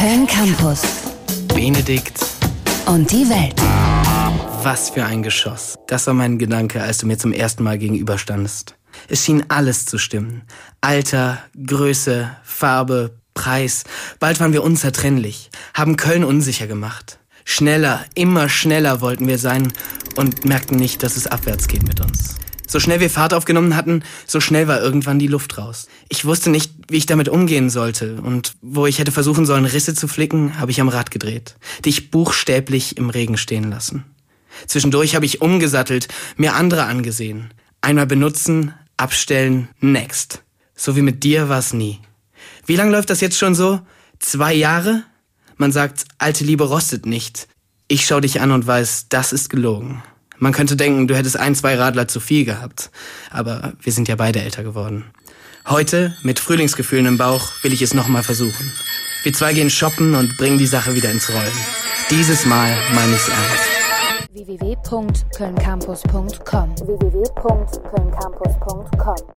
Köln Campus. Benedikt. Und die Welt. Was für ein Geschoss. Das war mein Gedanke, als du mir zum ersten Mal gegenüberstandest. Es schien alles zu stimmen. Alter, Größe, Farbe, Preis. Bald waren wir unzertrennlich, haben Köln unsicher gemacht. Schneller, immer schneller wollten wir sein und merkten nicht, dass es abwärts geht mit uns. So schnell wir Fahrt aufgenommen hatten, so schnell war irgendwann die Luft raus. Ich wusste nicht, wie ich damit umgehen sollte, und wo ich hätte versuchen sollen, Risse zu flicken, habe ich am Rad gedreht, dich buchstäblich im Regen stehen lassen. Zwischendurch habe ich umgesattelt, mir andere angesehen. Einmal benutzen, abstellen, next. So wie mit dir war es nie. Wie lange läuft das jetzt schon so? 2 Jahre? Man sagt, alte Liebe rostet nicht. Ich schau dich an und weiß, das ist gelogen. Man könnte denken, du hättest 1, 2 Radler zu viel gehabt. Aber wir sind ja beide älter geworden. Heute, mit Frühlingsgefühlen im Bauch, will ich es nochmal versuchen. Wir 2 gehen shoppen und bringen die Sache wieder ins Rollen. Dieses Mal meine ich's ernst. www.kölncampus.com